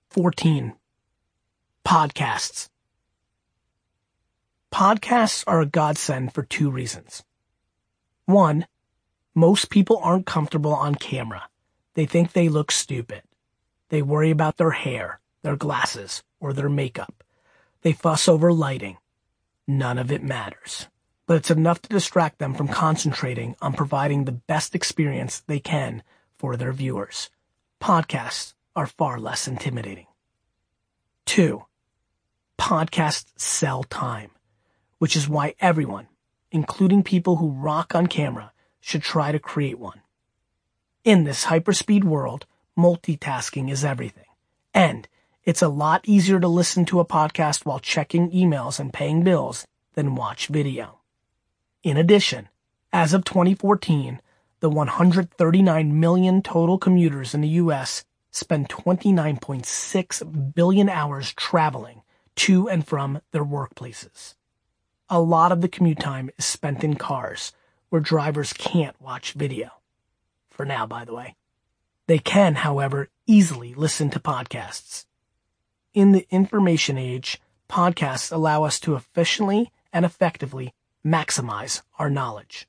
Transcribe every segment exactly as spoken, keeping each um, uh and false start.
fourteen. Podcasts. Podcasts are a godsend for two reasons. One, most people aren't comfortable on camera. They think they look stupid. They worry about their hair, their glasses, or their makeup. They fuss over lighting. None of it matters. But it's enough to distract them from concentrating on providing the best experience they can for their viewers. Podcasts are far less intimidating. Two, podcasts sell time, which is why everyone, including people who rock on camera, should try to create one. In this hyperspeed world, multitasking is everything. And it's a lot easier to listen to a podcast while checking emails and paying bills than watch video. In addition, as of twenty fourteen, the one hundred thirty-nine million total commuters in the U S spend twenty-nine point six billion hours traveling to and from their workplaces. A lot of the commute time is spent in cars, where drivers can't watch video. For now, by the way. They can, however, easily listen to podcasts. In the information age, podcasts allow us to efficiently and effectively maximize our knowledge.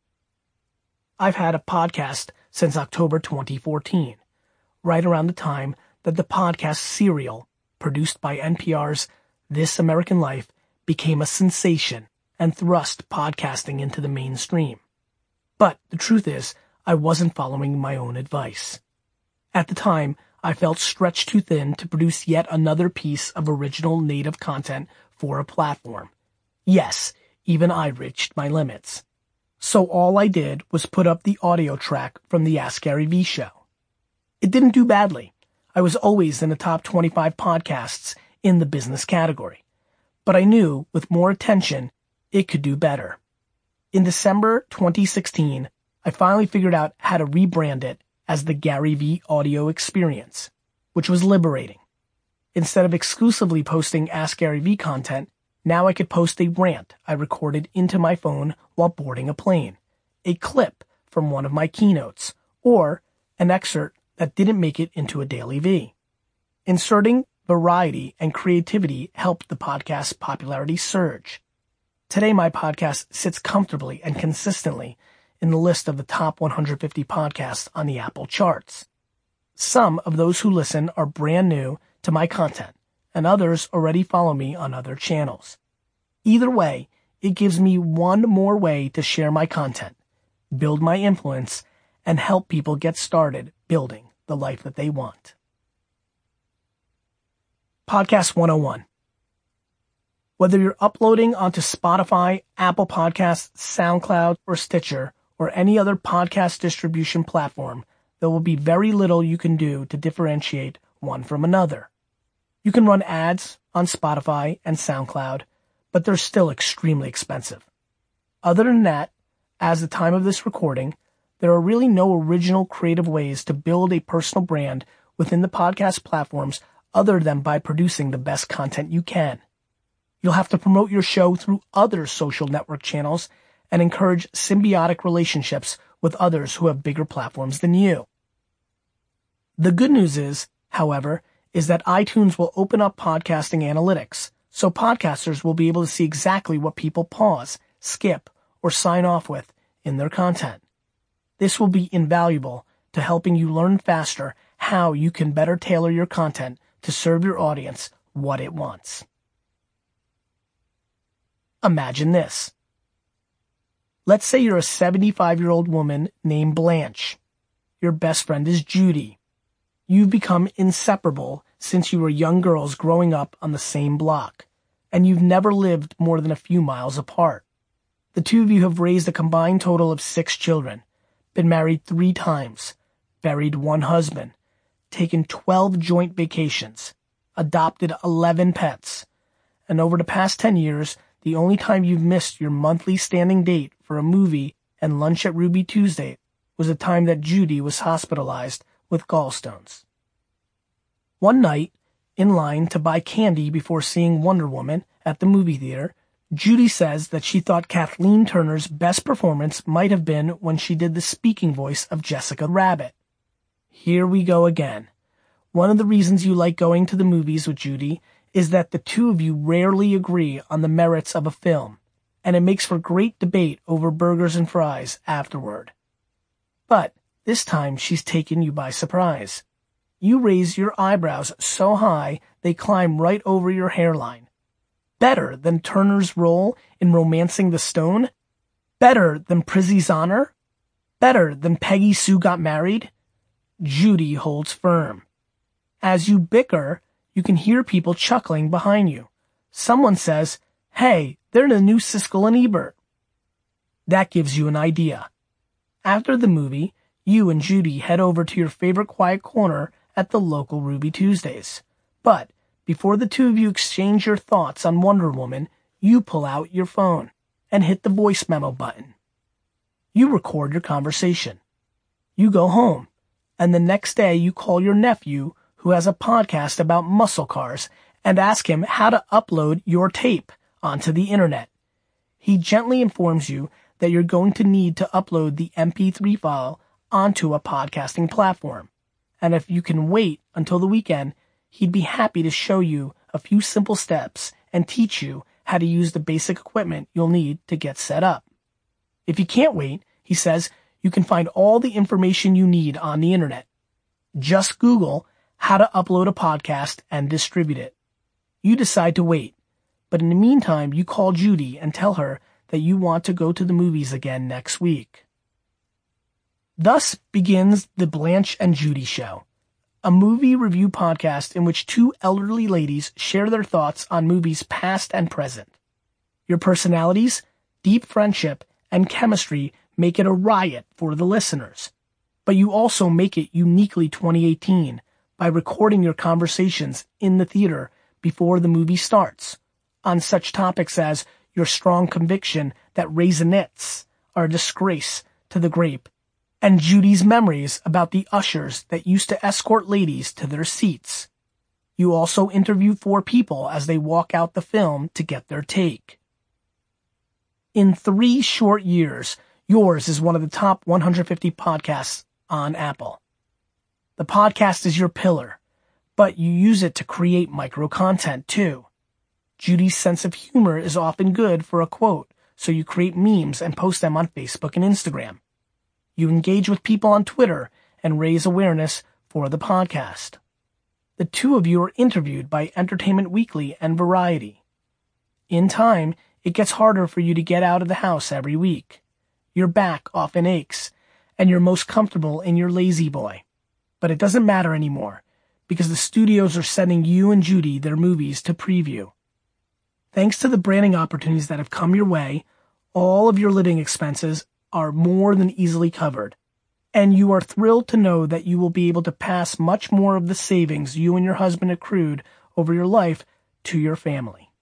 I've had a podcast since October twenty fourteen, right around the time that the podcast Serial, produced by N P R's This American Life, became a sensation and thrust podcasting into the mainstream. But the truth is, I wasn't following my own advice. At the time, I felt stretched too thin to produce yet another piece of original native content for a platform. Yes, even I reached my limits. So all I did was put up the audio track from the Ask Gary Vee show. It didn't do badly. I was always in the top twenty-five podcasts in the business category. But I knew, with more attention, it could do better. In December twenty sixteen, I finally figured out how to rebrand it as the Gary Vee Audio Experience, which was liberating. Instead of exclusively posting Ask Gary Vee content, now I could post a rant I recorded into my phone while boarding a plane, a clip from one of my keynotes, or an excerpt that didn't make it into a Daily Vee. Inserting variety and creativity helped the podcast's popularity surge. Today, my podcast sits comfortably and consistently in the list of the top one hundred fifty podcasts on the Apple charts. Some of those who listen are brand new to my content, and others already follow me on other channels. Either way, it gives me one more way to share my content, build my influence, and help people get started building the life that they want. Podcast one oh one. Whether you're uploading onto Spotify, Apple Podcasts, SoundCloud, or Stitcher, or any other podcast distribution platform, there will be very little you can do to differentiate one from another. You can run ads on Spotify and SoundCloud, but they're still extremely expensive. Other than that, as the time of this recording, there are really no original creative ways to build a personal brand within the podcast platforms other than by producing the best content you can. You'll have to promote your show through other social network channels and encourage symbiotic relationships with others who have bigger platforms than you. The good news is, however, is that iTunes will open up podcasting analytics, so podcasters will be able to see exactly what people pause, skip, or sign off with in their content. This will be invaluable to helping you learn faster how you can better tailor your content to serve your audience what it wants. Imagine this. Let's say you're a seventy-five-year-old woman named Blanche. Your best friend is Judy. You've become inseparable since you were young girls growing up on the same block, and you've never lived more than a few miles apart. The two of you have raised a combined total of six children, been married three times, buried one husband, taken twelve joint vacations, adopted eleven pets, and over the past ten years, the only time you've missed your monthly standing date for a movie and lunch at Ruby Tuesday was the time that Judy was hospitalized with gallstones. One night, in line to buy candy before seeing Wonder Woman at the movie theater, Judy says that she thought Kathleen Turner's best performance might have been when she did the speaking voice of Jessica Rabbit. Here we go again. One of the reasons you like going to the movies with Judy is that the two of you rarely agree on the merits of a film, and it makes for great debate over burgers and fries afterward. But this time she's taken you by surprise. You raise your eyebrows so high they climb right over your hairline. Better than Turner's role in Romancing the Stone? Better than Prizzy's Honor? Better than Peggy Sue Got Married? Judy holds firm. As you bicker, you can hear people chuckling behind you. Someone says, "Hey, they're the new Siskel and Ebert." That gives you an idea. After the movie, you and Judy head over to your favorite quiet corner at the local Ruby Tuesdays. But before the two of you exchange your thoughts on Wonder Woman, you pull out your phone and hit the voice memo button. You record your conversation. You go home, and the next day you call your nephew, who has a podcast about muscle cars, and ask him how to upload your tape onto the internet. He gently informs you that you're going to need to upload the M P three file onto a podcasting platform. And if you can wait until the weekend, he'd be happy to show you a few simple steps and teach you how to use the basic equipment you'll need to get set up. If you can't wait, he says, you can find all the information you need on the internet. Just Google how to upload a podcast and distribute it. You decide to wait, but in the meantime, you call Judy and tell her that you want to go to the movies again next week. Thus begins the Blanche and Judy Show, a movie review podcast in which two elderly ladies share their thoughts on movies past and present. Your personalities, deep friendship, and chemistry make it a riot for the listeners. But you also make it uniquely twenty eighteen by recording your conversations in the theater before the movie starts on such topics as your strong conviction that Raisinets are a disgrace to the grape, and Judy's memories about the ushers that used to escort ladies to their seats. You also interview four people as they walk out the film to get their take. In three short years, yours is one of the top one hundred fifty podcasts on Apple. The podcast is your pillar, but you use it to create micro-content too. Judy's sense of humor is often good for a quote, so you create memes and post them on Facebook and Instagram. You engage with people on Twitter and raise awareness for the podcast. The two of you are interviewed by Entertainment Weekly and Variety. In time, it gets harder for you to get out of the house every week. Your back often aches, and you're most comfortable in your lazy boy. But it doesn't matter anymore, because the studios are sending you and Judy their movies to preview. Thanks to the branding opportunities that have come your way, all of your living expenses are more than easily covered, and you are thrilled to know that you will be able to pass much more of the savings you and your husband accrued over your life to your family.